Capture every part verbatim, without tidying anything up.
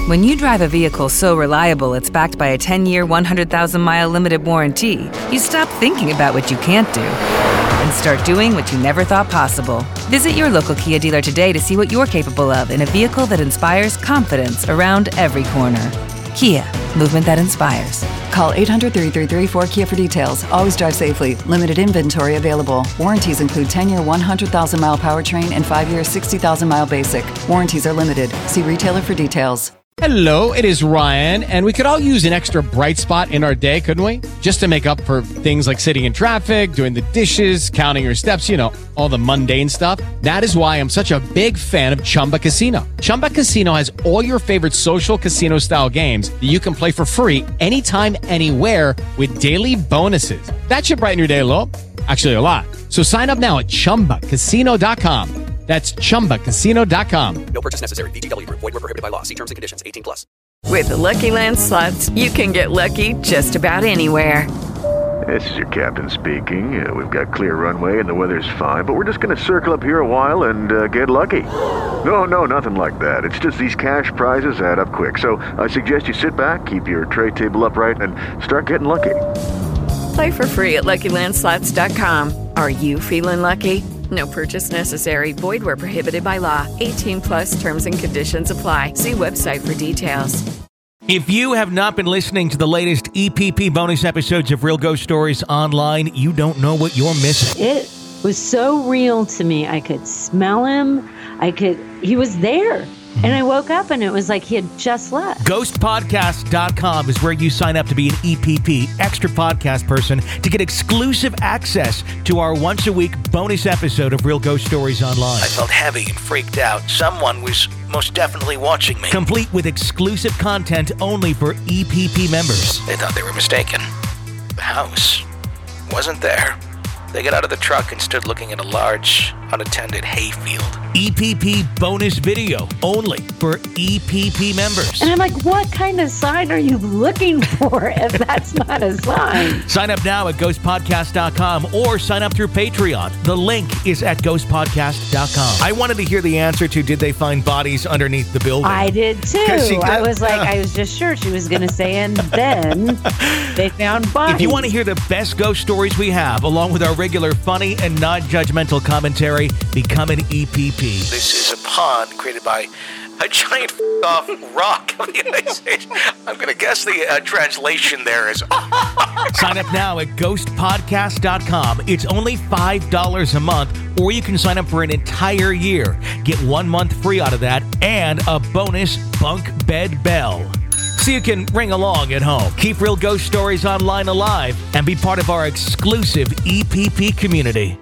When you drive a vehicle so reliable it's backed by a ten-year, one hundred thousand mile limited warranty, you stop thinking about what you can't do and start doing what you never thought possible. Visit your local Kia dealer today to see what you're capable of in a vehicle that inspires confidence around every corner. Kia, movement that inspires. Call eight hundred, three three three, four K I A for details. Always drive safely. Limited inventory available. Warranties include ten-year, one hundred thousand mile powertrain and five-year, sixty thousand mile basic. Warranties are limited. See retailer for details. Hello, it is Ryan, and we could all use an extra bright spot in our day, couldn't we? Just to make up for things like sitting in traffic, doing the dishes, counting your steps, you know, all the mundane stuff. That is why I'm such a big fan of Chumba Casino. Chumba Casino has all your favorite social casino-style games that you can play for free anytime, anywhere with daily bonuses. That should brighten your day a little. Actually, a lot. So sign up now at chumba casino dot com. That's chumba casino dot com. No purchase necessary. V G W Group. Void where prohibited by law. See terms and conditions. eighteen plus. With the Lucky Land Slots, you can get lucky just about anywhere. This is your captain speaking. Uh, we've got clear runway and the weather's fine, but we're just going to circle up here a while and uh, get lucky. No, no, nothing like that. It's just these cash prizes add up quick. So I suggest you sit back, keep your tray table upright, and start getting lucky. Play for free at Lucky Land Slots dot com. Are you feeling lucky? No purchase necessary. Void where prohibited by law. eighteen plus terms and conditions apply. See website for details. If you have not been listening to the latest E P P bonus episodes of Real Ghost Stories Online, you don't know what you're missing. It was so real to me. I could smell him. I could, he was there. And I woke up and it was like he had just left. ghost podcast dot com is where you sign up to be an E P P extra podcast person to get exclusive access to our once a week bonus episode of Real Ghost Stories Online. I felt heavy and freaked out. Someone was most definitely watching me. Complete with exclusive content only for E P P members. They thought they were mistaken. The house wasn't there. They got out of the truck and stood looking at a large, unattended hayfield. E P P bonus video only for E P P members. And I'm like, what kind of sign are you looking for if that's not a sign? Sign up now at ghost podcast dot com or sign up through Patreon. The link is at ghost podcast dot com. I wanted to hear the answer to did they find bodies underneath the building? I did too. I was like, I was just sure she was going to say, and then they found bodies. If you want to hear the best ghost stories we have, along with our regular funny and non-judgmental commentary, become an E P P. This is a pond created by a giant off rock of the United States. I'm going to guess the uh, translation there is... Sign up now at ghost podcast dot com. It's only five dollars a month, or you can sign up for an entire year. Get one month free out of that and a bonus bunk bed bell, so you can ring along at home. Keep Real Ghost Stories Online alive and be part of our exclusive E P P community.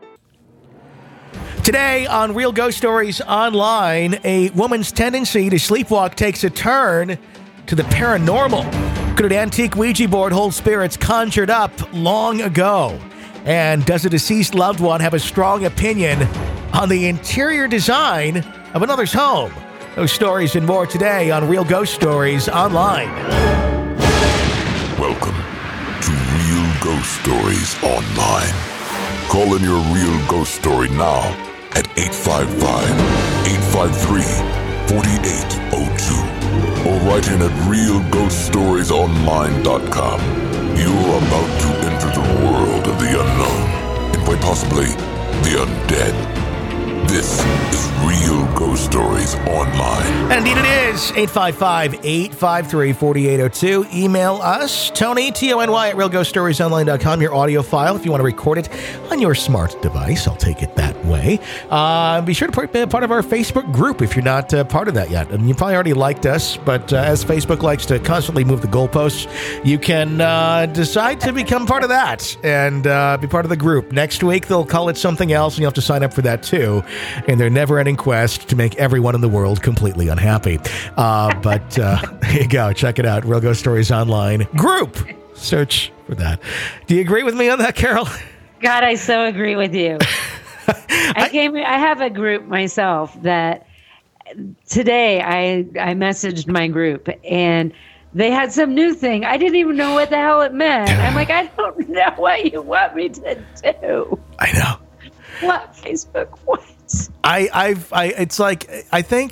Today on Real Ghost Stories Online, a woman's tendency to sleepwalk takes a turn to the paranormal. Could an antique Ouija board hold spirits conjured up long ago? And does a deceased loved one have a strong opinion on the interior design of another's home? Those stories and more today on Real Ghost Stories Online. Welcome to Real Ghost Stories Online. Call in your real ghost story now at eight five five, eight five three, four eight zero two or write in at real ghost stories online dot com. You're about to enter the world of the unknown and quite possibly the undead. This is Real Ghost Stories Online. And indeed it is. eight five five, eight five three, four eight zero two. Email us, Tony, T O N Y, at real ghost stories online dot com, your audio file. If you want to record it on your smart device, I'll take it that way. Uh, be sure to be part of our Facebook group if you're not uh, part of that yet. And you probably already liked us, but uh, as Facebook likes to constantly move the goalposts, you can uh, decide to become part of that and uh, be part of the group. Next week, they'll call it something else, and you'll have to sign up for that too. In their never-ending quest to make everyone in the world completely unhappy. Uh, but uh, there you go. Check it out. Real Ghost Stories Online group. Search for that. Do you agree with me on that, Carol? God, I so agree with you. I, I came. I have a group myself that today I I messaged my group and they had some new thing. I didn't even know what the hell it meant. I'm like, I don't know what you want me to do. I know. What Facebook wants. I, I've, I, it's like, I think,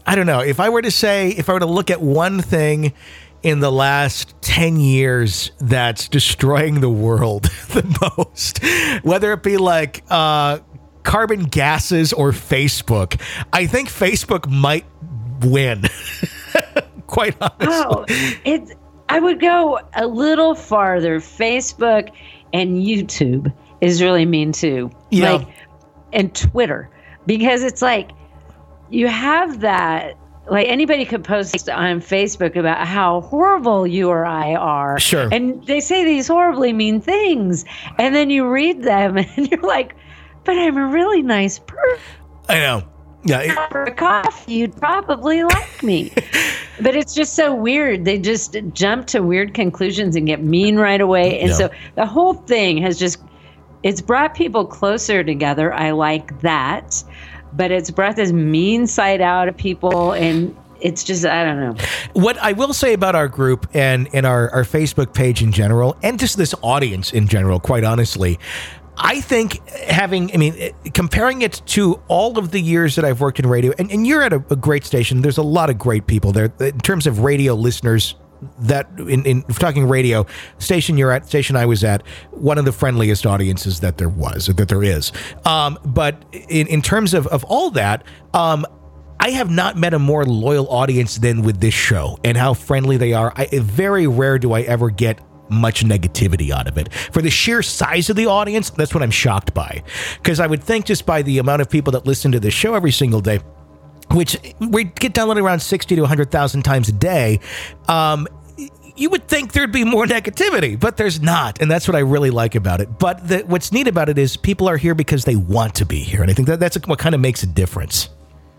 I don't know. If I were to say, if I were to look at one thing in the last ten years that's destroying the world the most, whether it be like uh, carbon gases or Facebook, I think Facebook might win. Quite honestly. Oh, it's, I would go a little farther. Facebook and YouTube is really mean too. Yeah. Like, and Twitter, because it's like you have that. Like anybody could post on Facebook about how horrible you or I are. Sure. And they say these horribly mean things. And then you read them and you're like, but I'm a really nice person. I know. Yeah. It, For a coffee, you'd probably like me. But it's just so weird. They just jump to weird conclusions and get mean right away. And Yeah. so the whole thing has just, it's brought people closer together. I like that. But it's brought this mean side out of people, and it's just, I don't know. What I will say about our group and, and our, our Facebook page in general, and just this audience in general, quite honestly, I think having, I mean, comparing it to all of the years that I've worked in radio, and, and you're at a, a great station, there's a lot of great people there in terms of radio listeners. That in, in talking radio station you're at, station I was at, one of the friendliest audiences that there was, or that there is. Um, but in, in terms of, of all that, um, I have not met a more loyal audience than with this show and how friendly they are. I, very rare do I ever get much negativity out of it. For the sheer size of the audience, that's what I'm shocked by. Because I would think just by the amount of people that listen to this show every single day, which we get downloaded around sixty to one hundred thousand times a day, um, you would think there'd be more negativity, but there's not. And that's what I really like about it. But the, what's neat about it is people are here because they want to be here. And I think that that's what kind of makes a difference.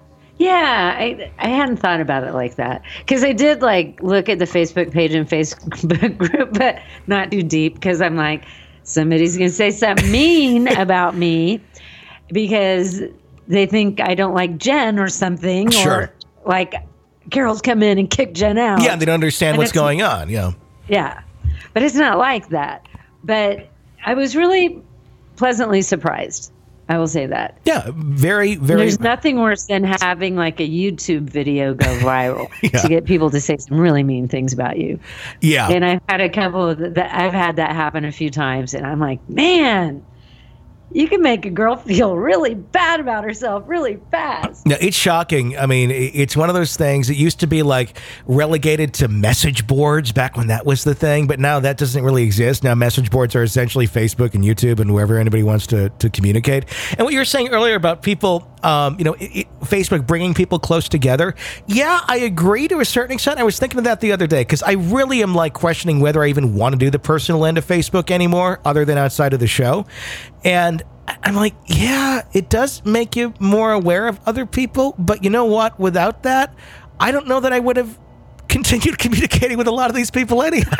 Yeah, I I hadn't thought about it like that. Because I did like look at the Facebook page and Facebook group, but not too deep, because I'm like, somebody's going to say something mean about me because they think I don't like Jen or something. Sure. Or like Carol's come in and kicked Jen out. Yeah, they don't understand And what's it's- going on. Yeah. Yeah. But it's not like that. But I was really pleasantly surprised. I will say that. Yeah, very, very. There's nothing worse than having like a YouTube video go viral Yeah. to get people to say some really mean things about you. Yeah. And I've had a couple of that. I've had that happen a few times, and I'm like, man, you can make a girl feel really bad about herself really fast. No, it's shocking. I mean, it- it's one of those things. It used to be like relegated to message boards back when that was the thing, but now that doesn't really exist. Now message boards are essentially Facebook and YouTube and wherever anybody wants to, to communicate. And what you were saying earlier about people, um, you know, it, it, Facebook bringing people close together. Yeah, I agree to a certain extent. I was thinking of that the other day because I really am like questioning whether I even want to do the personal end of Facebook anymore other than outside of the show. And I'm like, yeah, it does make you more aware of other people. But you know what? Without that, I don't know that I would have continued communicating with a lot of these people anyhow.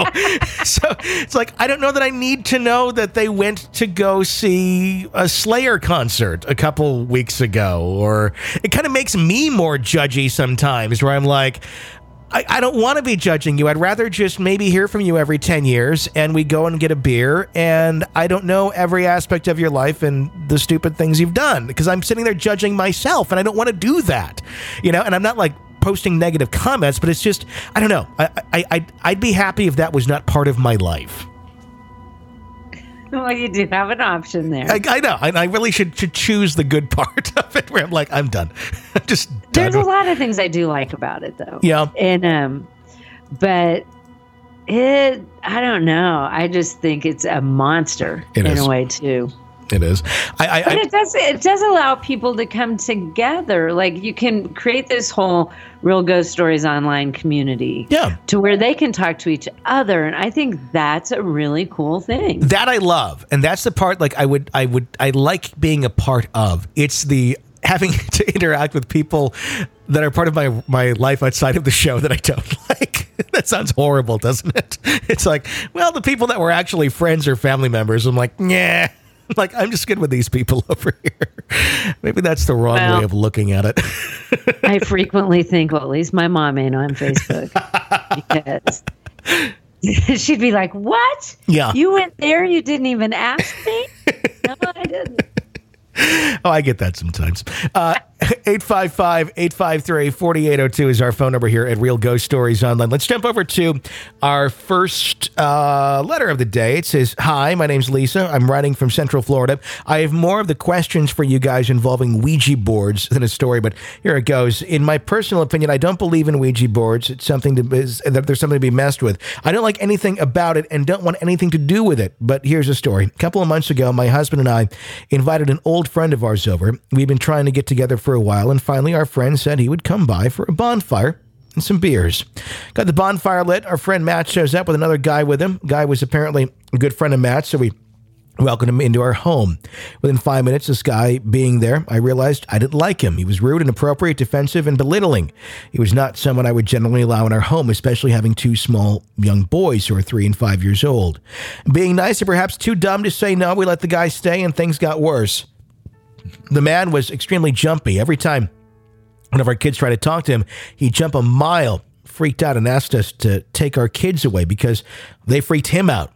So it's like, I don't know that I need to know that they went to go see a Slayer concert a couple weeks ago. Or it kind of makes me more judgy sometimes where I'm like, I, I don't want to be judging you. I'd rather just maybe hear from you every ten years and we go and get a beer and I don't know every aspect of your life and the stupid things you've done because I'm sitting there judging myself and I don't want to do that, you know, and I'm not like posting negative comments, but it's just, I don't know. I, I, I'd, I'd be happy if that was not part of my life. Well, you do have an option there. I, I know. I, I really should, should choose the good part of it where I'm like, I'm done. I'm just done. There's a lot of things I do like about it, though. Yeah. And um, but it, I don't know. I just think it's a monster It in is. a way too. It is. I, I, But I it does it does allow people to come together. Like you can create this whole Real Ghost Stories online community. Yeah. To where they can talk to each other, and I think that's a really cool thing. That I love, and that's the part like I would, I would, I like being a part of. It's the having to interact with people that are part of my my life outside of the show that I don't like. That sounds horrible, doesn't it? It's like, well, the people that were actually friends or family members. I'm like, yeah. Like, I'm just good with these people over here. Maybe that's the wrong Well, way of looking at it. I frequently think, well, at least my mom ain't on Facebook because she'd be like, "What? Yeah. You went there? You didn't even ask me?" No, I didn't. Oh, I get that sometimes. Uh, eight five five, eight five three, four eight zero two is our phone number here at Real Ghost Stories Online. Let's jump over to our first uh, letter of the day. It says, "Hi, my name's Lisa. I'm writing from Central Florida. I have more of the questions for you guys involving Ouija boards than a story, but here it goes. In my personal opinion, I don't believe in Ouija boards. It's something to is, that there's something to be messed with. I don't like anything about it and don't want anything to do with it. But here's a story. A couple of months ago, my husband and I invited an old friend of ours over. We've been trying to get together for a while, and finally our friend said he would come by for a bonfire and some beers. Got the bonfire lit. Our friend Matt shows up with another guy with him. Guy was apparently a good friend of Matt's, so we welcomed him into our home. Within five minutes, this guy being there, I realized I didn't like him. He was rude, inappropriate, defensive, and belittling. He was not someone I would generally allow in our home, especially having two small young boys who are three and five years old. Being nice or perhaps too dumb to say no, we let the guy stay, and things got worse. The man was extremely jumpy. Every time one of our kids tried to talk to him, he'd jump a mile, freaked out, and asked us to take our kids away because they freaked him out.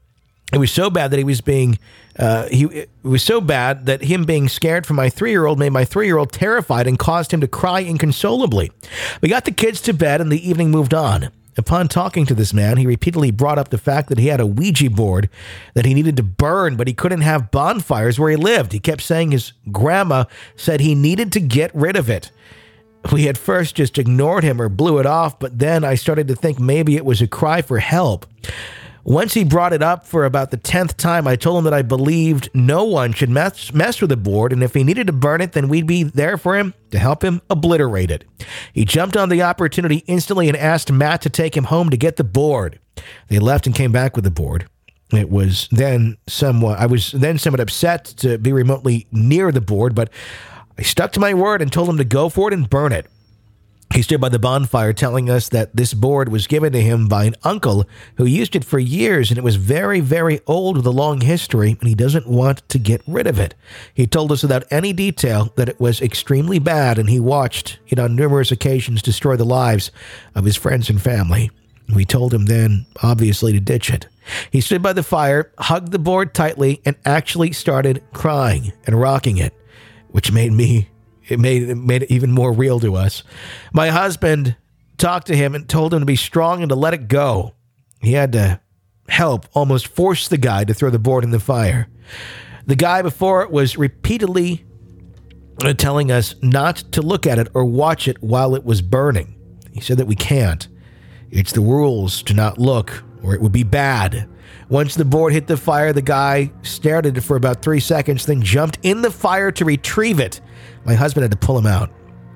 It was so bad that he was being, uh, he it was so bad that him being scared for my three-year-old made my three-year-old terrified and caused him to cry inconsolably. We got the kids to bed and the evening moved on. Upon talking to this man, he repeatedly brought up the fact that he had a Ouija board that he needed to burn, but he couldn't have bonfires where he lived. He kept saying his grandma said he needed to get rid of it. We at first just ignored him or blew it off, but then I started to think maybe it was a cry for help. Once he brought it up for about the tenth time, I told him that I believed no one should mess, mess with the board, and if he needed to burn it, then we'd be there for him to help him obliterate it. He jumped on the opportunity instantly and asked Matt to take him home to get the board. They left and came back with the board. It was then somewhat, I was then somewhat upset to be remotely near the board, but I stuck to my word and told him to go for it and burn it. He stood by the bonfire telling us that this board was given to him by an uncle who used it for years, and it was very, very old with a long history, and he doesn't want to get rid of it. He told us without any detail that it was extremely bad, and he watched it on numerous occasions destroy the lives of his friends and family. We told him then, obviously, to ditch it. He stood by the fire, hugged the board tightly, and actually started crying and rocking it, which made me... It made, it made it even more real to us. My husband talked to him and told him to be strong and to let it go. He had to help, almost force the guy to throw the board in the fire. The guy before it was repeatedly telling us not to look at it or watch it while it was burning. He said that we can't. It's the rules to not look or it would be bad. Once the board hit the fire, the guy stared at it for about three seconds, then jumped in the fire to retrieve it. My husband had to pull him out.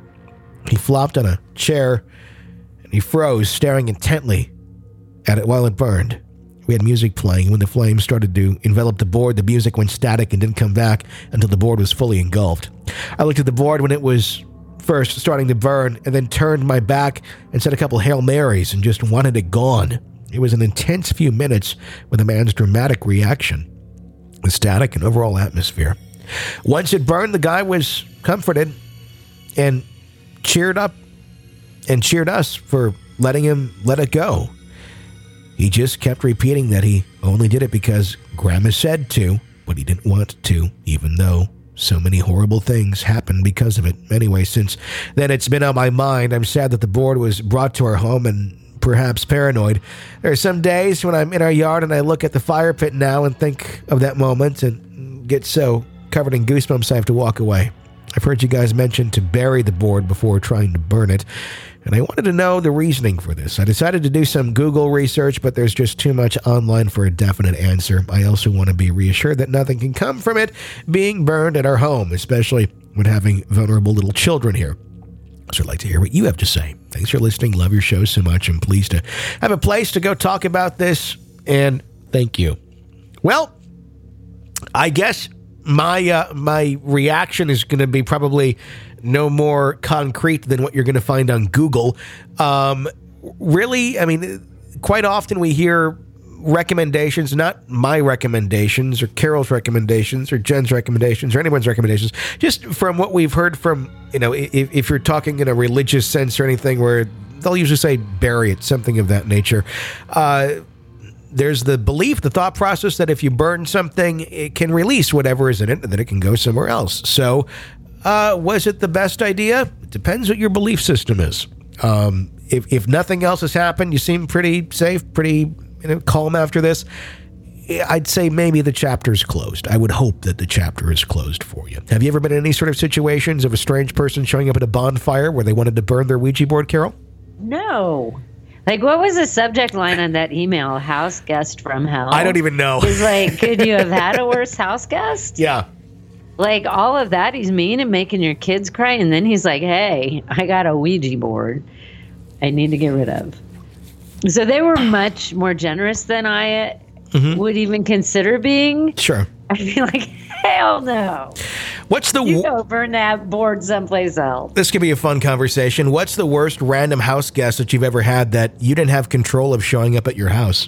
He flopped on a chair and he froze, staring intently at it while it burned. We had music playing. When the flames started to envelop the board, the music went static and didn't come back until the board was fully engulfed. I looked at the board when it was first starting to burn and then turned my back and said a couple Hail Marys and just wanted it gone. It was an intense few minutes with a man's dramatic reaction, the static and overall atmosphere. Once it burned, the guy was comforted and cheered up and cheered us for letting him let it go. He just kept repeating that he only did it because Grandma said to, but he didn't want to, even though so many horrible things happened because of it. Anyway, since then it's been on my mind. I'm sad that the board was brought to our home and perhaps paranoid. There are some days when I'm in our yard and I look at the fire pit now and think of that moment and get so covered in goosebumps I have to walk away. I've heard you guys mention to bury the board before trying to burn it, and I wanted to know the reasoning for this. I decided to do some Google research, but there's just too much online for a definite answer. I also want to be reassured that nothing can come from it being burned at our home, especially when having vulnerable little children here. So I'd like to hear what you have to say. Thanks for listening. Love your show so much. I'm pleased to have a place to go talk about this, and thank you. Well, I guess my uh, my reaction is going to be probably no more concrete than what you're going to find on Google. Um, really, I mean, quite often we hear recommendations, not my recommendations or Carol's recommendations or Jen's recommendations or anyone's recommendations, just from what we've heard from, you know, if, if you're talking in a religious sense or anything where they'll usually say bury it, something of that nature. Uh, there's the belief, the thought process that if you burn something, it can release whatever is in it and then it can go somewhere else. So uh, was it the best idea? It depends what your belief system is. Um, if, if nothing else has happened, you seem pretty safe, pretty you know, calm after this. I'd say maybe the chapter's closed. I would hope that the chapter is closed for you. Have you ever been in any sort of situations of a strange person showing up at a bonfire where they wanted to burn their Ouija board, Carol? No. Like, what was the subject line on that email? House guest from hell. I don't even know. He's like, could you have had a worse house guest? Yeah. Like, all of that, he's mean and making your kids cry. And then he's like, hey, I got a Ouija board I need to get rid of. So they were much more generous than I mm-hmm. would even consider being. Sure. I'd be like, hell no. What's the you go burn that board someplace else. This could be a fun conversation. What's the worst random house guest that you've ever had that you didn't have control of showing up at your house?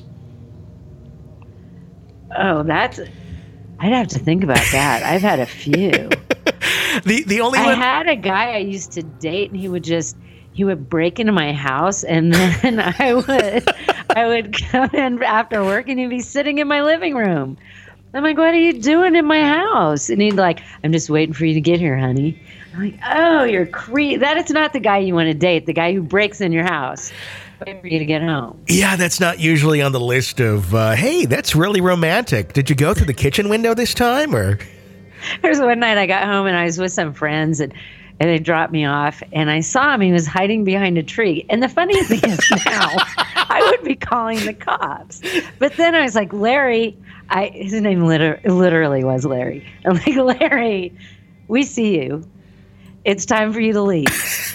Oh, that's... I'd have to think about that. I've had a few. the the only I one... had a guy I used to date, and he would just... He would break into my house, and then I would I would come in after work, and he'd be sitting in my living room. I'm like, what are you doing in my house? And he'd like, I'm just waiting for you to get here, honey. I'm like, oh, you're creep. That is not the guy you want to date, the guy who breaks in your house. Wait for you to get home. Yeah, that's not usually on the list of, uh, hey, that's really romantic. Did you go through the kitchen window this time? Or There's one night I got home, and I was with some friends, and And they dropped me off, and I saw him. He was hiding behind a tree. And the funny thing is now, I would be calling the cops. But then I was like, Larry, I his name liter- literally was Larry. I'm like, Larry, we see you. It's time for you to leave.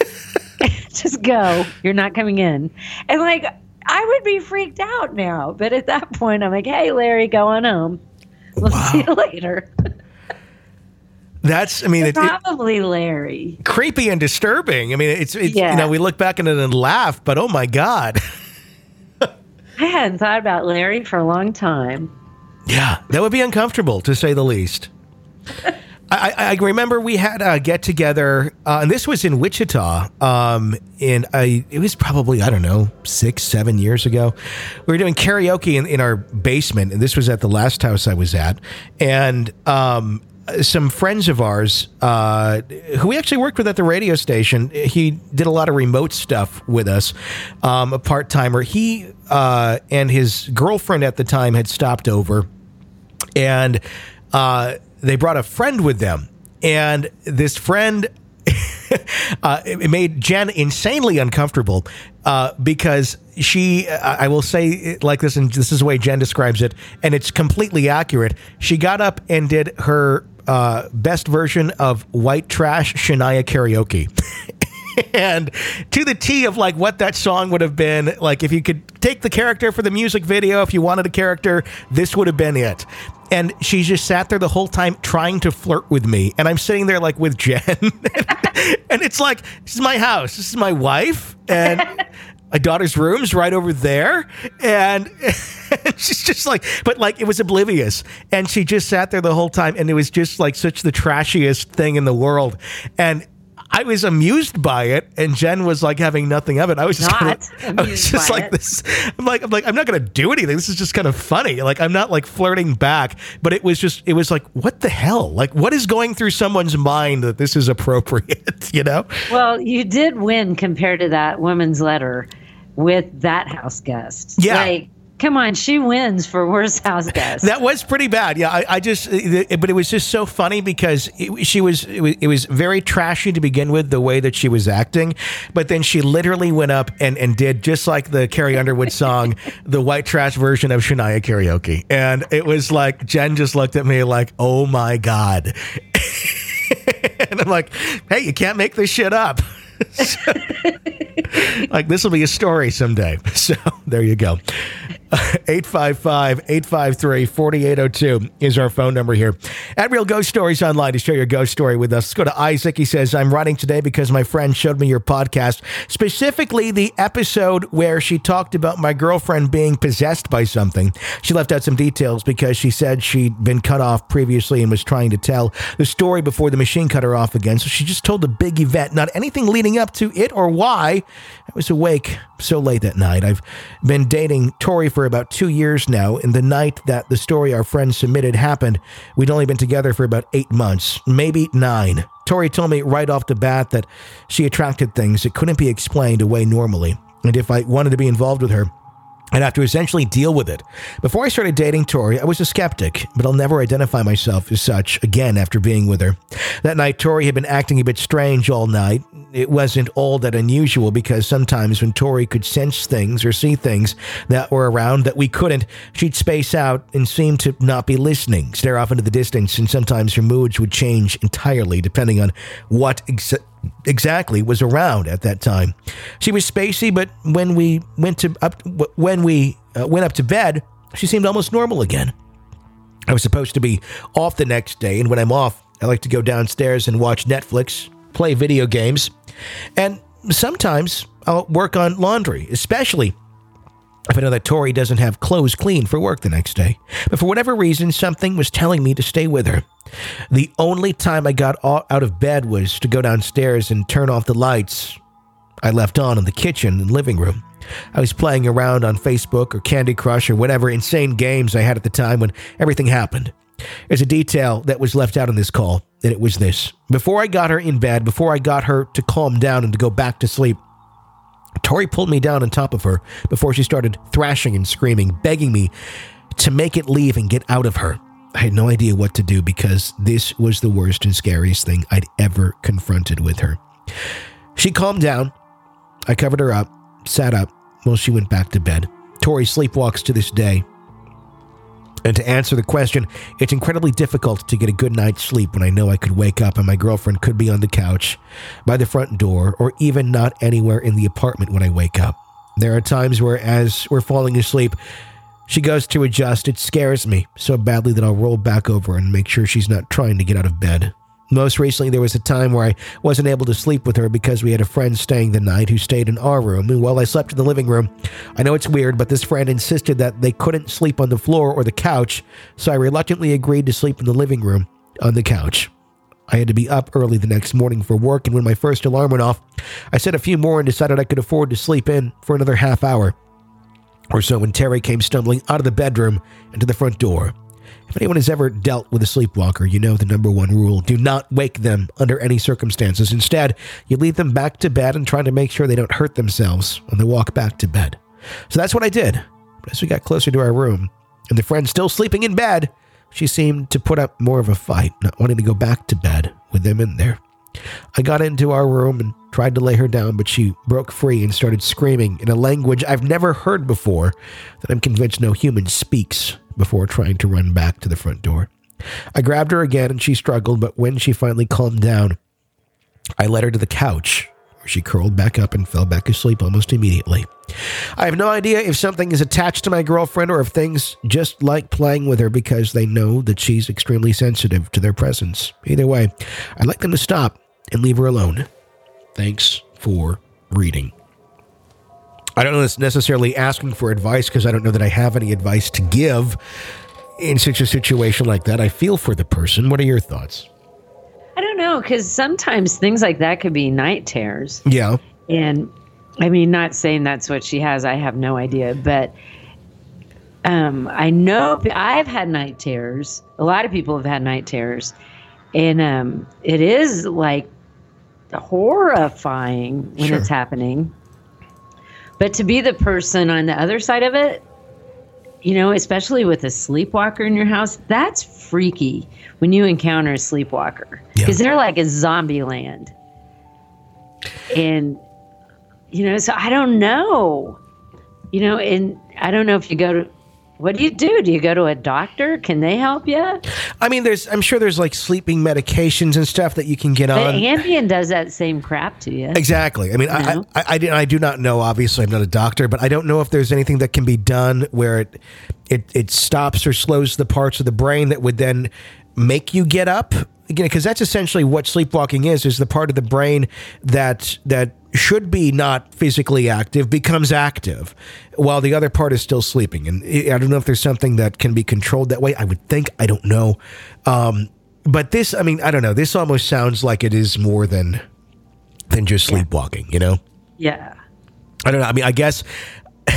Just go. You're not coming in. And like, I would be freaked out now. But at that point, I'm like, hey, Larry, go on home. We'll wow. see you later. That's, I mean, it's it, probably it, Larry. Creepy and disturbing. I mean, it's, it's yeah. you know, we look back at it and laugh, but oh my God. I hadn't thought about Larry for a long time. Yeah, that would be uncomfortable, to say the least. I, I remember we had a get together, uh, and this was in Wichita. Um, and I, it was probably, I don't know, six, seven years ago. We were doing karaoke in, in our basement, and this was at the last house I was at. And, um, some friends of ours uh, who we actually worked with at the radio station, he did a lot of remote stuff with us, um, a part-timer. He uh, and his girlfriend at the time had stopped over, and uh, they brought a friend with them. And this friend, uh, it made Jen insanely uncomfortable uh, because she, I will say it like this, and this is the way Jen describes it, and it's completely accurate. She got up and did her uh, best version of White Trash Shania karaoke. And to the T of like what that song would have been, like if you could take the character for the music video, if you wanted a character, this would have been it. And she just sat there the whole time trying to flirt with me. And I'm sitting there like with Jen. And it's like, this is my house. This is my wife. And my daughter's room's right over there. And, and she's just like, but like it was oblivious. And she just sat there the whole time. And it was just like such the trashiest thing in the world. And I was amused by it, and Jen was like having nothing of it. I was just, not kind of, I was just like it. this. I'm like, I'm like, I'm not going to do anything. This is just kind of funny. Like, I'm not like flirting back, but it was just, it was like, what the hell? Like, what is going through someone's mind that this is appropriate? You know? Well, you did win compared to that woman's letter with that house guest. Yeah. Like, come on, she wins for worst house guest. That was pretty bad. Yeah, I, I just, it, but it was just so funny because it, she was it, was, it was very trashy to begin with, the way that she was acting. But then she literally went up and, and did just like the Carrie Underwood song, the white trash version of Shania karaoke. And it was like, Jen just looked at me like, oh my God. And I'm like, hey, you can't make this shit up. So, like, this will be a story someday. So there you go. eight five five, eight five three, four eight zero two is our phone number here. At Real Ghost Stories Online to share your ghost story with us. Let's go to Isaac. He says, I'm writing today because my friend showed me your podcast, specifically the episode where she talked about my girlfriend being possessed by something. She left out some details because she said she'd been cut off previously and was trying to tell the story before the machine cut her off again. So she just told the big event, not anything leading up to it or why. I was awake so late that night. I've been dating Tori for about two years now, and the night that the story our friend submitted happened, we'd only been together for about eight months, maybe nine. Tori told me right off the bat that she attracted things that couldn't be explained away normally. And if I wanted to be involved with her, I'd have to essentially deal with it. Before I started dating Tori, I was a skeptic, but I'll never identify myself as such again after being with her. That night, Tori had been acting a bit strange all night. It wasn't all that unusual because sometimes when Tori could sense things or see things that were around that we couldn't, she'd space out and seem to not be listening, stare off into the distance, and sometimes her moods would change entirely depending on what ex- exactly was around at that time. She was spacey, but when we went to up when we uh, went up to bed, she seemed almost normal again. I was supposed to be off the next day, and when I'm off, I like to go downstairs and watch Netflix, play video games, and sometimes I'll work on laundry, especially if I know that Tori doesn't have clothes clean for work the next day. But for whatever reason, something was telling me to stay with her. The only time I got out of bed was to go downstairs and turn off the lights I left on in the kitchen and living room. I was playing around on Facebook or Candy Crush or whatever insane games I had at the time when everything happened. There's a detail that was left out in this call, and it was this. Before I got her in bed, before I got her to calm down and to go back to sleep, Tori pulled me down on top of her before she started thrashing and screaming, begging me to make it leave and get out of her. I had no idea what to do because this was the worst and scariest thing I'd ever confronted with her. She calmed down. I covered her up, sat up while she went back to bed. Tori sleepwalks to this day. And to answer the question, it's incredibly difficult to get a good night's sleep when I know I could wake up and my girlfriend could be on the couch, by the front door, or even not anywhere in the apartment when I wake up. There are times where, as we're falling asleep, she goes to adjust. It scares me so badly that I'll roll back over and make sure she's not trying to get out of bed. Most recently, there was a time where I wasn't able to sleep with her because we had a friend staying the night who stayed in our room. And while I slept in the living room, I know it's weird, but this friend insisted that they couldn't sleep on the floor or the couch, so I reluctantly agreed to sleep in the living room on the couch. I had to be up early the next morning for work, and when my first alarm went off, I set a few more and decided I could afford to sleep in for another half hour or so when Terry came stumbling out of the bedroom and to the front door. If anyone has ever dealt with a sleepwalker, you know the number one rule. Do not wake them under any circumstances. Instead, you lead them back to bed and try to make sure they don't hurt themselves when they walk back to bed. So that's what I did. But as we got closer to our room, and the friend still sleeping in bed, she seemed to put up more of a fight, not wanting to go back to bed with them in there. I got into our room and tried to lay her down, but she broke free and started screaming in a language I've never heard before that I'm convinced no human speaks, before trying to run back to the front door. I grabbed her again and she struggled, but when she finally calmed down, I led her to the couch, where she curled back up and fell back asleep almost immediately. I have no idea if something is attached to my girlfriend or if things just like playing with her because they know that she's extremely sensitive to their presence. Either way, I'd like them to stop and leave her alone. Thanks for reading. I don't know if it's necessarily asking for advice because I don't know that I have any advice to give in such a situation like that. I feel for the person. What are your thoughts? I don't know, because sometimes things like that could be night terrors. Yeah. And I mean, not saying that's what she has. I have no idea. But um, I know I've had night terrors. A lot of people have had night terrors. And um, it is like horrifying when Sure. it's happening. But to be the person on the other side of it, you know, especially with a sleepwalker in your house, that's freaky when you encounter a sleepwalker. Because Yeah. they're like a zombie land. And, you know, so I don't know. You know, and I don't know if you go to, what do you do? Do you go to a doctor? Can they help you? I mean, there's. I'm sure there's like sleeping medications and stuff that you can get But on. Ambien does that same crap to you. Exactly. I mean, I, know? I, I, I, I do not know. Obviously, I'm not a doctor, but I don't know if there's anything that can be done where it, it, it stops or slows the parts of the brain that would then make you get up again. Because that's essentially what sleepwalking is: is the part of the brain that that should be not physically active becomes active, while the other part is still sleeping. And I don't know if there's something that can be controlled that way. I would think. I don't know. Um, But this, I mean, I don't know. This almost sounds like it is more than than just sleepwalking, you know? Yeah. I don't know. I mean, I guess. And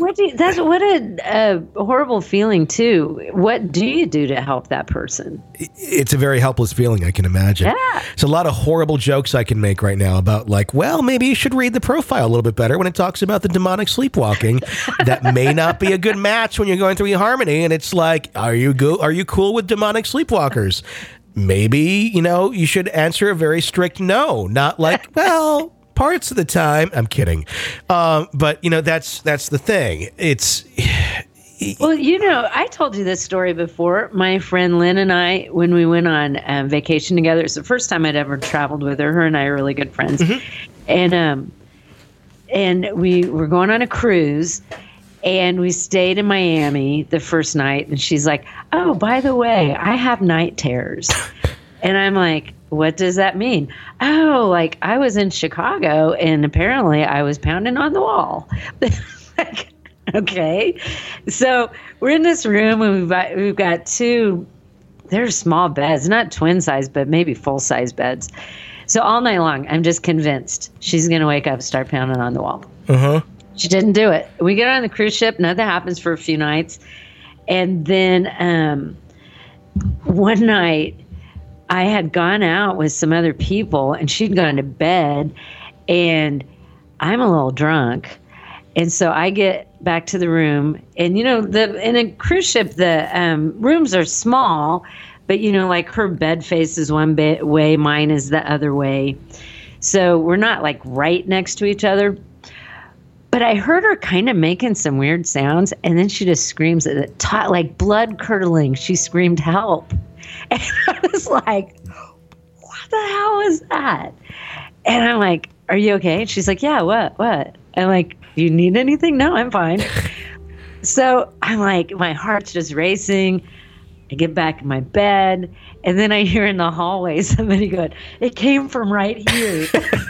what do you, that's what a, a horrible feeling too. What do you do to help that person? It's a very helpless feeling, I can imagine. Yeah. It's a lot of horrible jokes I can make right now about like, well, maybe you should read the profile a little bit better when it talks about the demonic sleepwalking. That may not be a good match when you're going through eHarmony, and it's like, are you go- are you cool with demonic sleepwalkers? Maybe, you know, you should answer a very strict no, not like, well, parts of the time. I'm kidding. Um, but, you know, that's that's the thing. It's... Well, you know, I told you this story before. My friend Lynn and I, when we went on um, vacation together, it's the first time I'd ever traveled with her. Her and I are really good friends. Mm-hmm. And um, and we were going on a cruise, and we stayed in Miami the first night. And she's like, oh, by the way, I have night terrors. And I'm like, what does that mean? Oh, like I was in Chicago, and apparently I was pounding on the wall. Like, okay. So we're in this room, and we've got, we've got two, they're small beds, not twin size, but maybe full size beds. So all night long, I'm just convinced she's going to wake up and start pounding on the wall. Uh-huh. She didn't do it. We get on the cruise ship. Nothing happens for a few nights. And then um, one night, I had gone out with some other people, and she'd gone to bed, and I'm a little drunk. And so I get back to the room, and, you know, the in a cruise ship, the um, rooms are small, but, you know, like her bed faces one bit way, mine is the other way. So we're not like right next to each other. But I heard her kind of making some weird sounds, and then she just screams at it, t- like blood curdling. She screamed, help. And I was like, what the hell is that? And I'm like, are you okay? And she's like, yeah, what, what? I'm like, do you need anything? No, I'm fine. So I'm like, my heart's just racing. I get back in my bed, and then I hear in the hallway somebody going, it came from right here.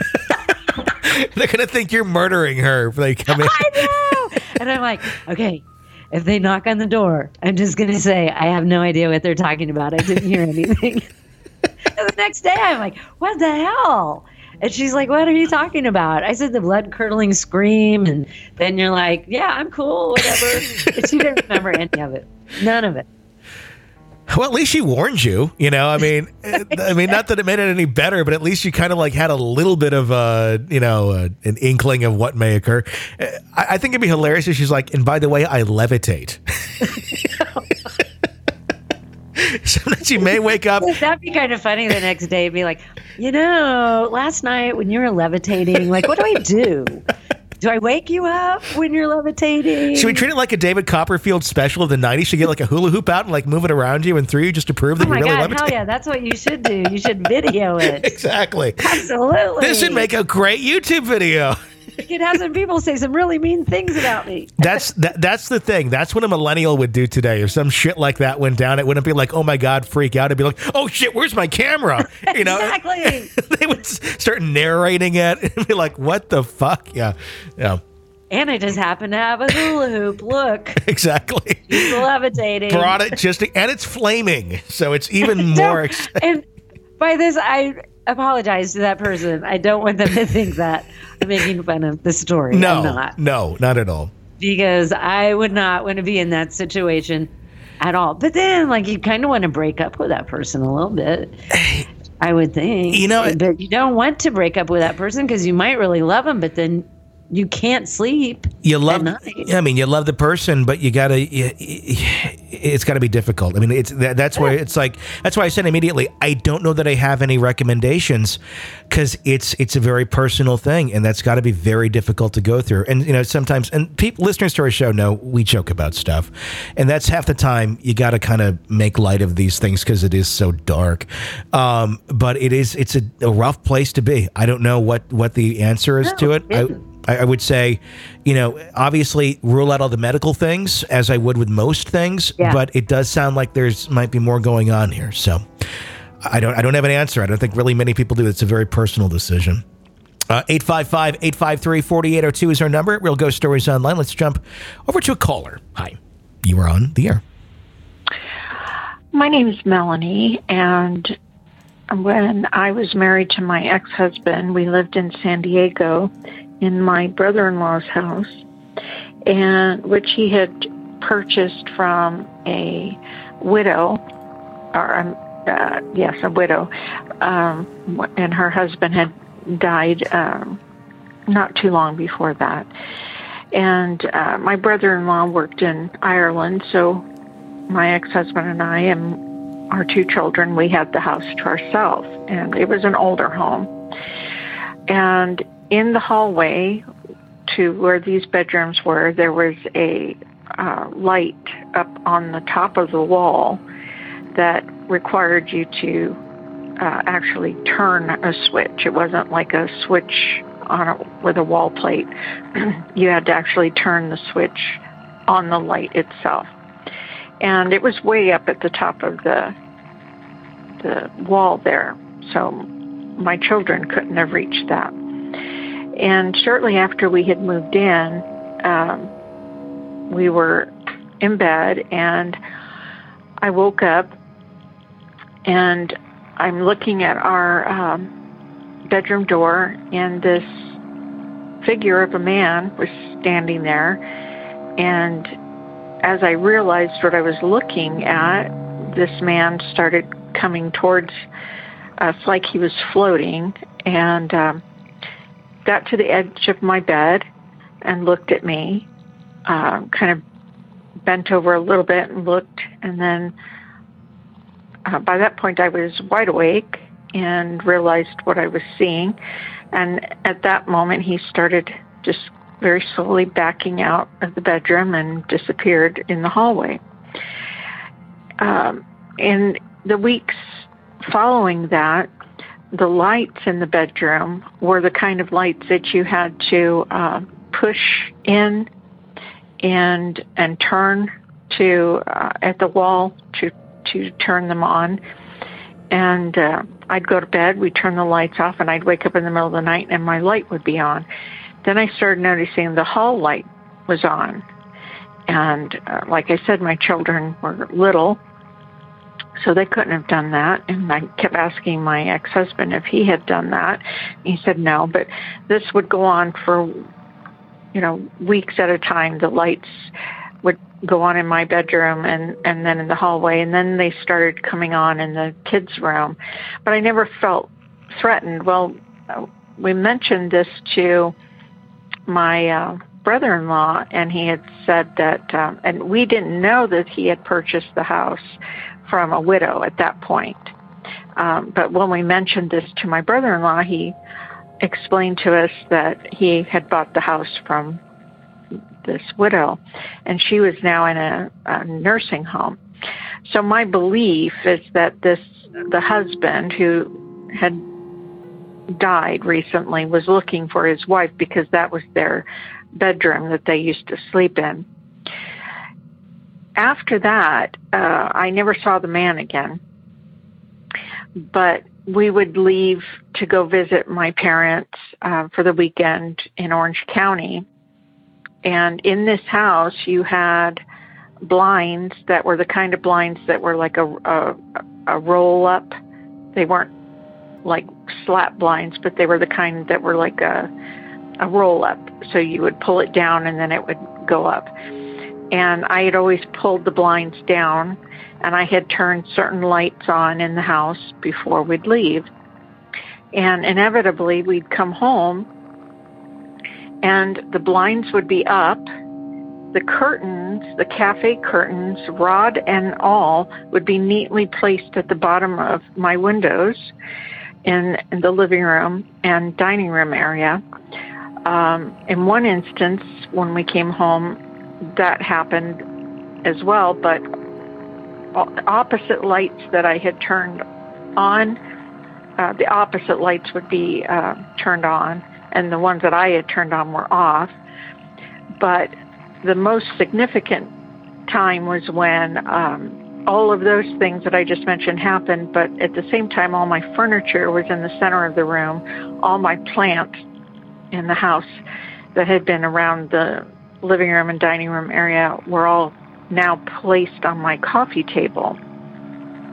They're going to think you're murdering her if they come in. I know. And I'm like, okay, if they knock on the door, I'm just going to say, I have no idea what they're talking about. I didn't hear anything. And the next day, I'm like, what the hell? And she's like, what are you talking about? I said the blood-curdling scream, and then you're like, yeah, I'm cool, whatever. And she didn't remember any of it. None of it. Well, at least she warned you, you know, I mean, I mean, not that it made it any better, but at least you kind of like had a little bit of, uh, you know, uh, an inkling of what may occur. I, I think it'd be hilarious if she's like, and by the way, I levitate. So that she may wake up. That'd be kind of funny the next day. Be like, you know, last night when you were levitating, like, what do I do? Do I wake you up when you're levitating? Should we treat it like a David Copperfield special of the nineties? Should get like a hula hoop out and like move it around you and through you just to prove that oh you're really God, levitating? Hell yeah, that's what you should do. You should video it. Exactly. Absolutely. This would make a great YouTube video. You could have some people say some really mean things about me. That's that, that's the thing. That's what a millennial would do today. If some shit like that went down, it wouldn't be like, oh my God, freak out. It'd be like, oh shit, where's my camera? You know, exactly. They would start narrating it and be like, what the fuck? Yeah. Yeah. And I just happen to have a hula hoop. Look. Exactly. She's levitating. Brought it just, to, and it's flaming. So it's even more exciting. And by this, I apologize to that person. I don't want them to think that I'm making fun of the story. No, I'm not. no, not at all. Because I would not want to be in that situation at all. But then, like, you kind of want to break up with that person a little bit. I would think. You know, but you don't want to break up with that person because you might really love them, but then you can't sleep. You love, I mean, you love the person, but you gotta, you, it's gotta be difficult. I mean, it's that, that's where it's like, that's why I said immediately, I don't know that I have any recommendations because it's, it's a very personal thing and that's gotta be very difficult to go through. And, you know, sometimes, and people, listeners to our show know we joke about stuff and that's half the time you gotta kind of make light of these things because it is so dark. Um, but it is, it's a, a rough place to be. I don't know what, what the answer is no, to it. I, I would say, you know, obviously rule out all the medical things as I would with most things, yeah. But it does sound like there's might be more going on here. So I don't I don't have an answer. I don't think really many people do. It's a very personal decision. Uh, eight five five, eight five three, four eight zero two is our number. Real Ghost Stories Online. Let's jump over to a caller. Hi. You are on the air. My name is Melanie, and when I was married to my ex-husband, we lived in San Diego in my brother-in-law's house, and which he had purchased from a widow, or um, uh, yes, a widow, um, and her husband had died um, not too long before that. And uh, my brother-in-law worked in Ireland, so my ex-husband and I and our two children, we had the house to ourselves, and it was an older home. And in the hallway to where these bedrooms were, there was a uh, light up on the top of the wall that required you to uh, actually turn a switch. It wasn't like a switch on a, with a wall plate. You had to actually turn the switch on the light itself. And it was way up at the top of the the wall there, so my children couldn't have reached that. And shortly after we had moved in, um, we were in bed, and I woke up, and I'm looking at our um, bedroom door, and this figure of a man was standing there. And as I realized what I was looking at, this man started coming towards us like he was floating, and um, got to the edge of my bed and looked at me, uh, kind of bent over a little bit and looked, and then uh, by that point I was wide awake and realized what I was seeing. And at that moment he started just very slowly backing out of the bedroom and disappeared in the hallway. Um, in the weeks following that, the lights in the bedroom were the kind of lights that you had to uh, push in and and turn to uh, at the wall to to turn them on. And uh, I'd go to bed, we'd turn the lights off, and I'd wake up in the middle of the night and my light would be on. Then I started noticing the hall light was on. And uh, like I said, my children were little, so they couldn't have done that. And I kept asking my ex-husband if he had done that. He said no, but this would go on for, you know, weeks at a time. The lights would go on in my bedroom and, and then in the hallway, and then they started coming on in the kids' room. But I never felt threatened. Well, we mentioned this to my uh, brother-in-law, and he had said that, um, and we didn't know that he had purchased the house from a widow at that point. Um, but when we mentioned this to my brother-in-law, he explained to us that he had bought the house from this widow, and she was now in a, a nursing home. So my belief is that this, the husband who had died recently, was looking for his wife because that was their bedroom that they used to sleep in. After that, uh, I never saw the man again, but we would leave to go visit my parents uh, for the weekend in Orange County. And in this house, you had blinds that were the kind of blinds that were like a, a, a roll up. They weren't like slat blinds, but they were the kind that were like a, a roll up. So you would pull it down and then it would go up. And I had always pulled the blinds down, and I had turned certain lights on in the house before we'd leave. And inevitably, we'd come home, and the blinds would be up. The curtains, the cafe curtains, rod and all, would be neatly placed at the bottom of my windows in, in the living room and dining room area. Um, in one instance, when we came home, that happened as well, but opposite lights that I had turned on, uh, the opposite lights would be uh, turned on, and the ones that I had turned on were off. But the most significant time was when um, all of those things that I just mentioned happened, but at the same time, all my furniture was in the center of the room. All my plants in the house that had been around the living room and dining room area were all now placed on my coffee table.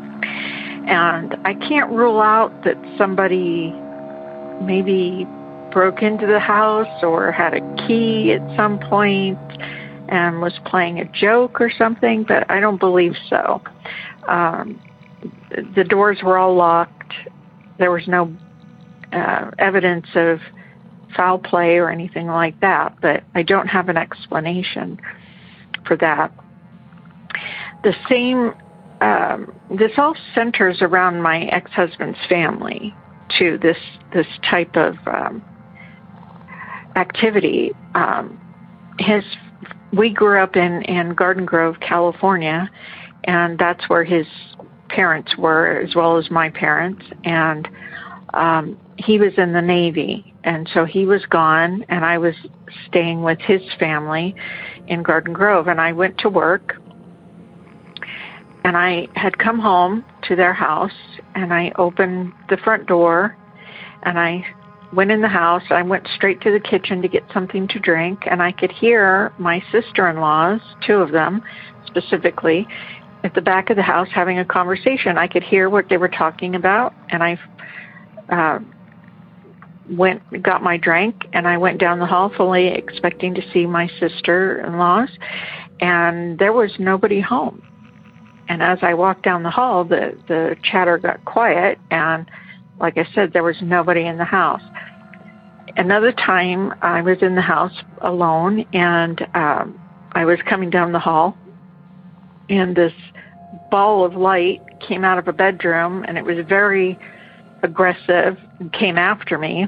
And I can't rule out that somebody maybe broke into the house or had a key at some point and was playing a joke or something, but I don't believe so. Um, the doors were all locked. There was no uh, evidence of foul play or anything like that, but I don't have an explanation for that. The same, um, this all centers around my ex-husband's family, too, this, this type of um, activity. Um, his, we grew up in, in Garden Grove, California, and that's where his parents were, as well as my parents, and um, he was in the Navy, and so he was gone, and I was staying with his family in Garden Grove, and I went to work, and I had come home to their house, and I opened the front door, and I went in the house. I went straight to the kitchen to get something to drink, and I could hear my sister-in-laws, two of them specifically, at the back of the house having a conversation. I could hear what they were talking about, and I uh, went, got my drink, and I went down the hall fully expecting to see my sister-in-laws, and there was nobody home. And as I walked down the hall, the, the chatter got quiet, and like I said, there was nobody in the house. Another time, I was in the house alone, and um, I was coming down the hall, and this ball of light came out of a bedroom, and it was very aggressive and came after me.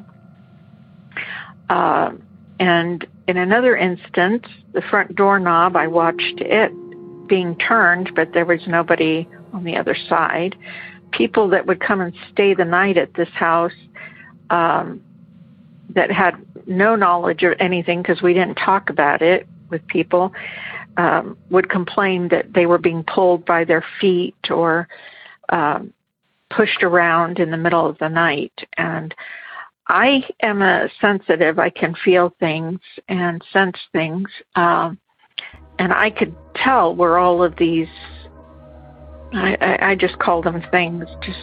Uh, and in another instance, the front doorknob, I watched it being turned, but there was nobody on the other side. People that would come and stay the night at this house um, that had no knowledge of anything, because we didn't talk about it with people, um, would complain that they were being pulled by their feet or um, pushed around in the middle of the night. And I am a sensitive. I can feel things and sense things. Um, and I could tell where all of these, I, I, I just call them things, just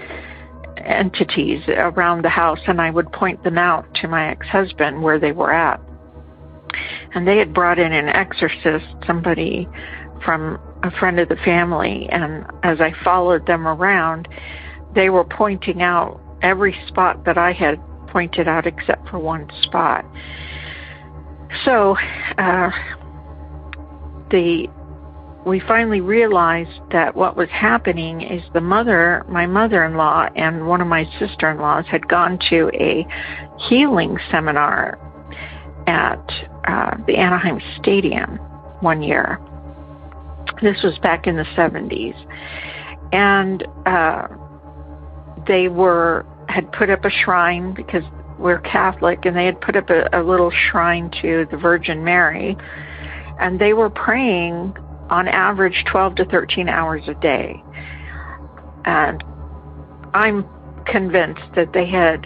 entities around the house, and I would point them out to my ex-husband where they were at. And they had brought in an exorcist, somebody from a friend of the family, and as I followed them around, they were pointing out every spot that I had pointed out except for one spot. So uh, the we finally realized that what was happening is the mother, my mother-in-law and one of my sister-in-laws had gone to a healing seminar at uh, the Anaheim Stadium one year. This was back in the seventies. And uh, they were had put up a shrine, because we're Catholic, and they had put up a, a little shrine to the Virgin Mary. And they were praying on average twelve to thirteen hours a day. And I'm convinced that they had,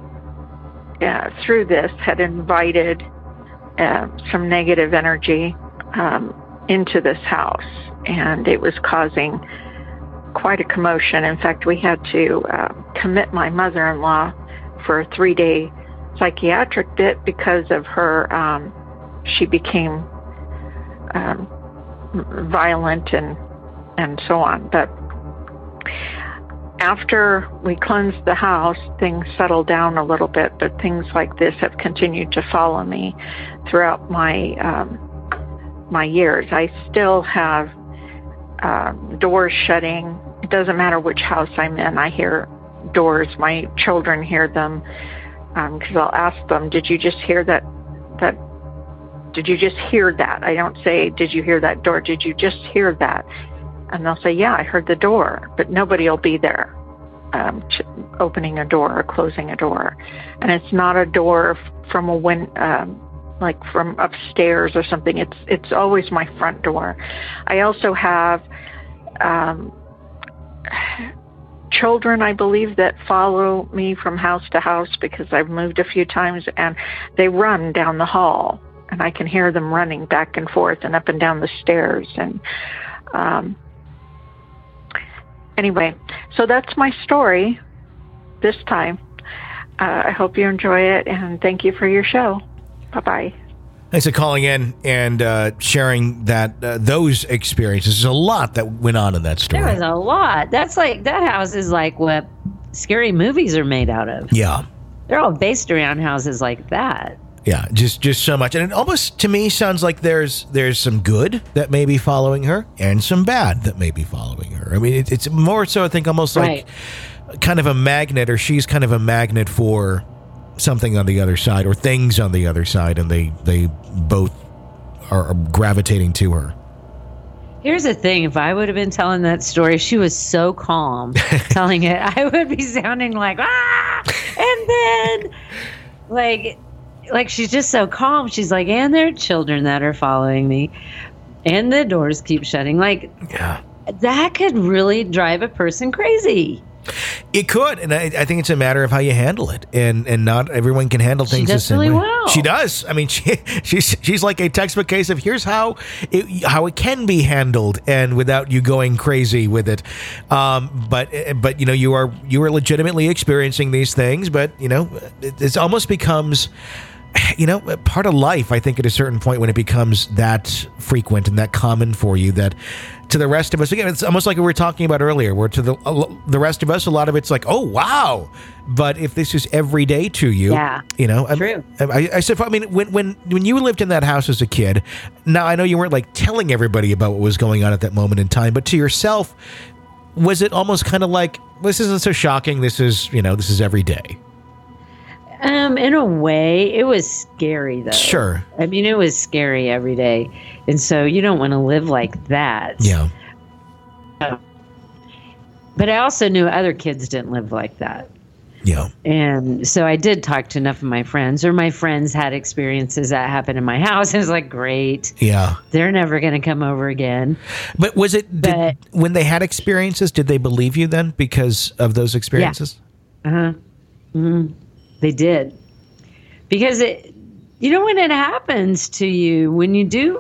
uh, through this, had invited uh, some negative energy um, into this house. And it was causing quite a commotion. In fact, we had to uh, commit my mother-in-law for a three-day psychiatric bit because of her, um, she became um, violent and and so on. But after we cleansed the house, things settled down a little bit, but things like this have continued to follow me throughout my um, my years. I still have um, doors shutting. It doesn't matter which house I'm in. I hear doors. My children hear them, because um, I'll ask them, "Did you just hear that? That Did you just hear that?" I don't say, "Did you hear that door? Did you just hear that?" And they'll say, "Yeah, I heard the door," but nobody will be there um, opening a door or closing a door. And it's not a door from a win, um, like from upstairs or something. It's it's always my front door. I also have um, children, I believe, that follow me from house to house because I've moved a few times, and they run down the hall. And I can hear them running back and forth and up and down the stairs. And um, anyway, so that's my story this time. uh, I hope you enjoy it, and thank you for your show. Bye-bye. Thanks for calling in and uh, sharing that uh, those experiences. There's a lot that went on in that story. There was a lot. That's like, that house is like what scary movies are made out of. Yeah. They're all based around houses like that. Yeah, just just so much. And it almost, to me, sounds like there's there's some good that may be following her and some bad that may be following her. I mean, it, it's more so, I think, almost like right. kind of a magnet, or she's kind of a magnet for something on the other side or things on the other side, and they, they both are gravitating to her. Here's the thing. If I would have been telling that story, she was so calm telling it, I would be sounding like, ah! And then, like, like she's just so calm. She's like, and there are children that are following me, and the doors keep shutting. Like, yeah. that could really drive a person crazy. It could, and I, I think it's a matter of how you handle it, and and not everyone can handle things she does the same really way. well. She does. I mean, she she's she's like a textbook case of here's how it how it can be handled, and without you going crazy with it. Um, but but you know, you are you are legitimately experiencing these things, but you know, it, it almost becomes, you know, part of life, I think, at a certain point when it becomes that frequent and that common for you, that to the rest of us, again, it's almost like we were talking about earlier, where to the uh, the rest of us, a lot of it's like, oh, wow. But if this is every day to you, yeah, you know, true. I, I, I said, I mean, when, when, when you lived in that house as a kid, now I know you weren't like telling everybody about what was going on at that moment in time, but to yourself, was it almost kind of like, this isn't so shocking. This is, you know, this is every day. Um, in a way, it was scary, though. Sure. I mean, it was scary every day. And so you don't want to live like that. Yeah. But I also knew other kids didn't live like that. Yeah. And so I did talk to enough of my friends, or my friends had experiences that happened in my house. It was like, great. Yeah. They're never going to come over again. But was it, did, when they had experiences, did they believe you then because of those experiences? Yeah. Uh-huh. Mm-hmm. They did. Because, it, you know, when it happens to you, when you do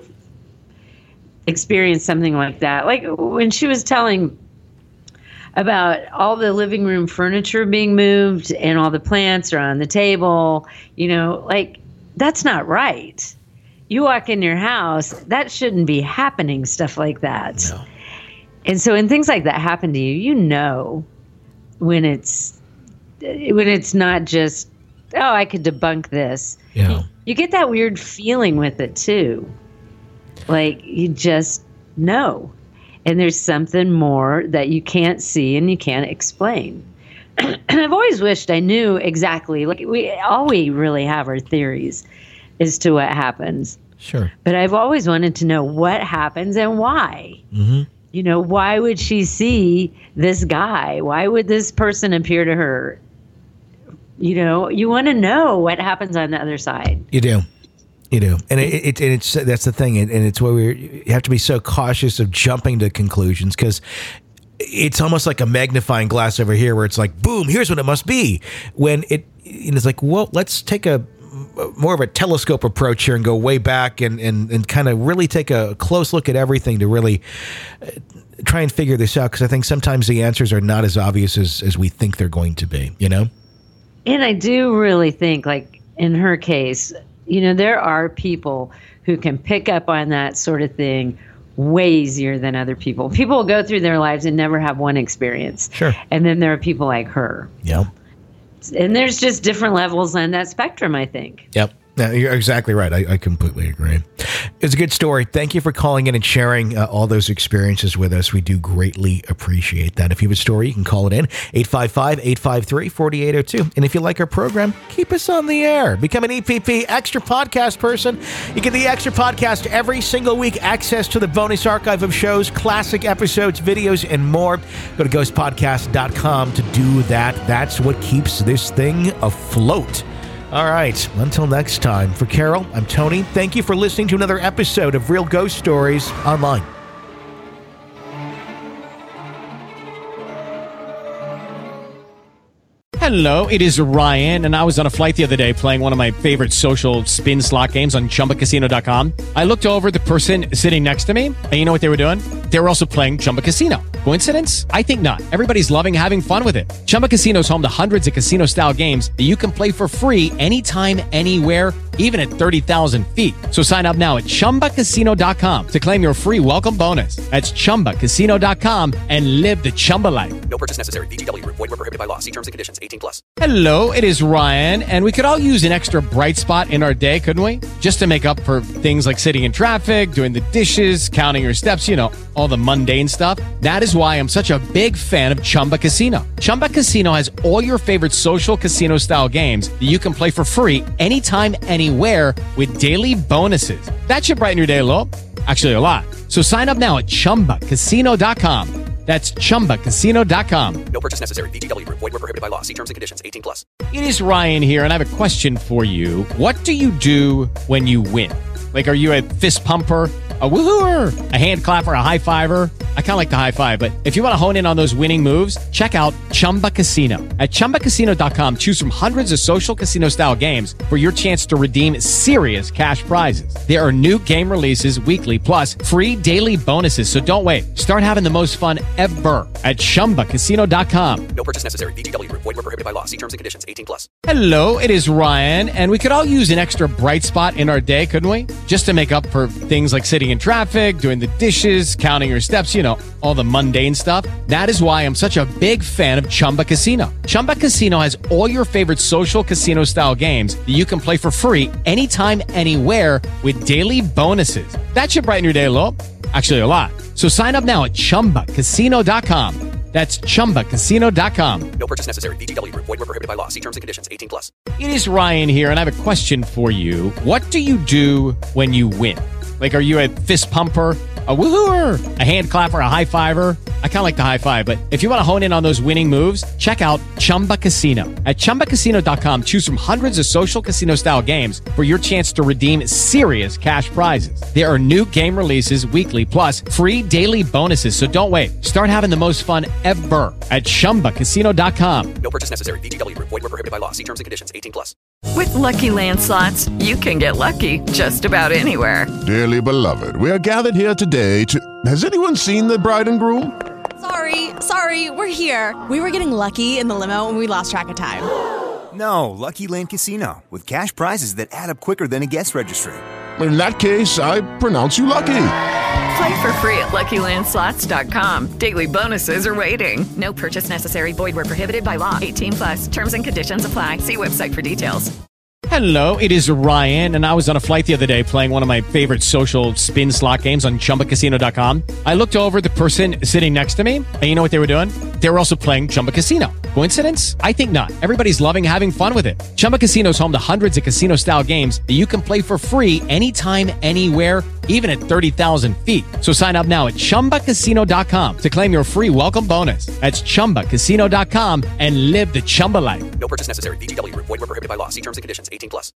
experience something like that, like when she was telling about all the living room furniture being moved and all the plants are on the table, you know, like, that's not right. You walk in your house, that shouldn't be happening, stuff like that. No. And so when things like that happen to you, you know when it's when it's not just, oh, I could debunk this. Yeah. You, you get that weird feeling with it too. Like you just know. And there's something more that you can't see and you can't explain. And I've always wished I knew exactly. Like we all we really have are theories as to what happens. Sure. But I've always wanted to know what happens and why. Mm-hmm. You know, why would she see this guy? Why would this person appear to her? You know, you want to know what happens on the other side. You do. You do. And it, it, and it's, that's the thing. And it's why we have to be so cautious of jumping to conclusions, because it's almost like a magnifying glass over here where it's like, boom, here's what it must be. When it, and it's like, well, let's take a more of a telescope approach here and go way back and, and, and kind of really take a close look at everything to really uh, try and figure this out. Because I think sometimes the answers are not as obvious as, as we think they're going to be, you know? And I do really think, like in her case, you know, there are people who can pick up on that sort of thing way easier than other people. People will go through their lives and never have one experience. Sure. And then there are people like her. Yeah. And there's just different levels on that spectrum, I think. Yep. No, you're exactly right. I, I completely agree. It's a good story. Thank you for calling in and sharing uh, all those experiences with us. We do greatly appreciate that. If you have a story, you can call it in, eight five five, eight five three, four eight zero two. And if you like our program, keep us on the air. Become an E P P Extra Podcast person. You get the Extra Podcast every single week, access to the bonus archive of shows, classic episodes, videos, and more. Go to ghost podcast dot com to do that. That's what keeps this thing afloat. All right, until next time, for Carol, I'm Tony. Thank you for listening to another episode of Real Ghost Stories Online. Hello, it is Ryan, and I was on a flight the other day playing one of my favorite social spin slot games on Chumba Casino dot com. I looked over at the person sitting next to me, and you know what they were doing? They were also playing Chumba Casino. Coincidence? I think not. Everybody's loving having fun with it. Chumba Casino is home to hundreds of casino-style games that you can play for free anytime, anywhere, even at thirty thousand feet. So sign up now at chumba casino dot com to claim your free welcome bonus. That's chumba casino dot com and live the Chumba life. No purchase necessary. V G W. Void where prohibited by law. See terms and conditions. eighteen plus. Hello, it is Ryan, and we could all use an extra bright spot in our day, couldn't we? Just to make up for things like sitting in traffic, doing the dishes, counting your steps, you know, all the mundane stuff. That is why I'm such a big fan of Chumba Casino. Chumba Casino has all your favorite social casino-style games that you can play for free anytime, anywhere with daily bonuses. That should brighten your day a little. Actually, a lot. So sign up now at chumba casino dot com. That's chumba casino dot com. No purchase necessary. V G W. Void where prohibited by law. See terms and conditions. eighteen plus. It is Ryan here, and I have a question for you. What do you do when you win? Like, are you a fist pumper, a woohooer, a hand clapper, a high fiver? I kind of like the high five, but if you want to hone in on those winning moves, check out Chumba Casino. At chumba casino dot com, choose from hundreds of social casino-style games for your chance to redeem serious cash prizes. There are new game releases weekly, plus free daily bonuses. So don't wait. Start having the most fun ever at chumba casino dot com. No purchase necessary. V G W. Void where prohibited by law. See terms and conditions. eighteen plus. Hello, it is Ryan, and we could all use an extra bright spot in our day, couldn't we? Just to make up for things like sitting in traffic, doing the dishes, counting your steps, you know, all the mundane stuff. That is why I'm such a big fan of Chumba Casino. Chumba Casino has all your favorite social casino-style games that you can play for free anytime, anywhere with daily bonuses. That should brighten your day a little. Actually, a lot. So sign up now at chumba casino dot com. That's chumba casino dot com. No purchase necessary. V G W. Void where prohibited by law. See terms and conditions. eighteen plus. It is Ryan here, and I have a question for you. What do you do when you win? Like, are you a fist pumper, a woohooer, a hand clapper, a high fiver? I kind of like the high five, but if you want to hone in on those winning moves, check out Chumba Casino. At chumba casino dot com, choose from hundreds of social casino-style games for your chance to redeem serious cash prizes. There are new game releases weekly, plus free daily bonuses. So don't wait. Start having the most fun ever at chumba casino dot com. No purchase necessary. V G W. Void where prohibited by law. See terms and conditions. eighteen plus. With Lucky Land Slots, you can get lucky just about anywhere. Dearly beloved, we are gathered here today to... Has anyone seen the bride and groom? Sorry, sorry, we're here. We were getting lucky in the limo and we lost track of time. No, Lucky Land Casino, with cash prizes that add up quicker than a guest registry. In that case, I pronounce you lucky. Play for free at lucky land slots dot com. Daily bonuses are waiting. No purchase necessary. Void where prohibited by law. eighteen plus. Terms and conditions apply. See website for details. Hello, it is Ryan, and I was on a flight the other day playing one of my favorite social spin slot games on chumba casino dot com. I looked over at the person sitting next to me, and you know what they were doing? They were also playing Chumba Casino. Coincidence? I think not. Everybody's loving having fun with it. Chumba Casino is home to hundreds of casino-style games that you can play for free anytime, anywhere, even at thirty thousand feet. So sign up now at chumba casino dot com to claim your free welcome bonus. That's chumba casino dot com and live the Chumba life. No purchase necessary. V G W. Void where prohibited by law. See terms and conditions. eighteen plus.